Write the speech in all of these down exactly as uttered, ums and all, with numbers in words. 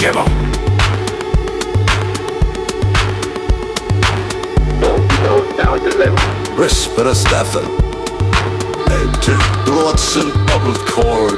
give 'em. Whisper Stefan Enter Blotsen bubbled cord.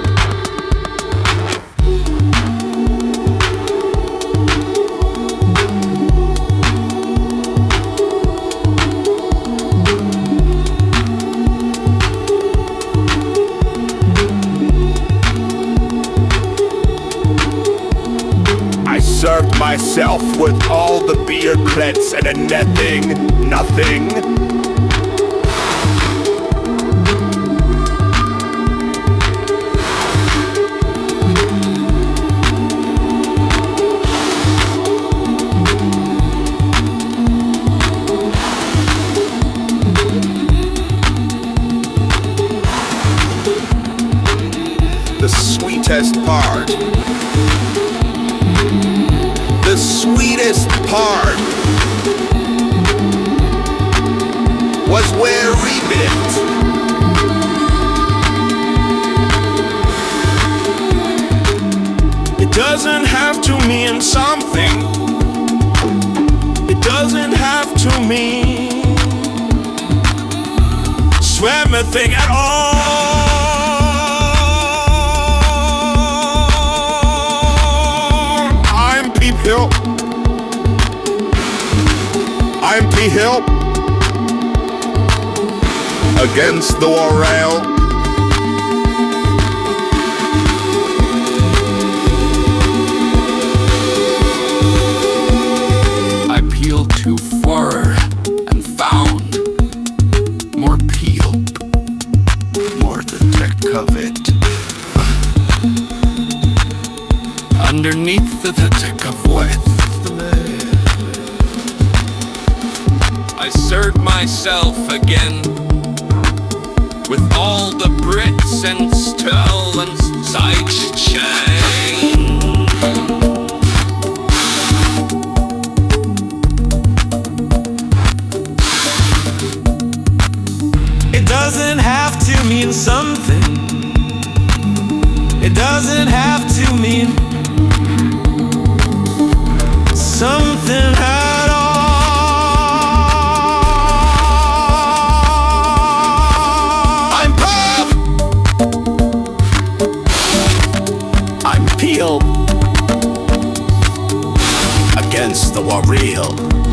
I served myself with all the beer klets and a nothing, nothing. The sweetest part. The sweetest part was where we bit. It doesn't have to mean something. It doesn't have to mean swim a thing at all. Hill. I'm P. Hill against the rail. I peeled too far and found more peel, more the thick of it. Underneath the thick of width, I served myself again with all the Brits and stell and side chain. It doesn't have to mean something. It doesn't have to mean something at all. I'm Puff. I'm Peel against the war real.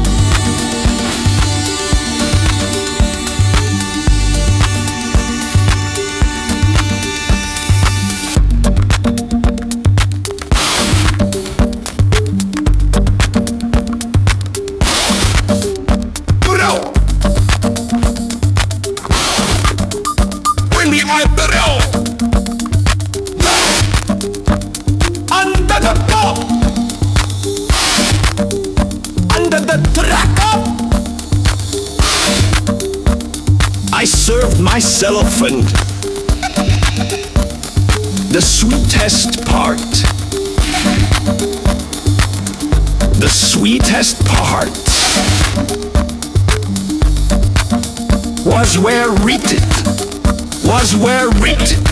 Under the top, under the track up, I served myself and the sweetest part, the sweetest part was where read it, was where read it.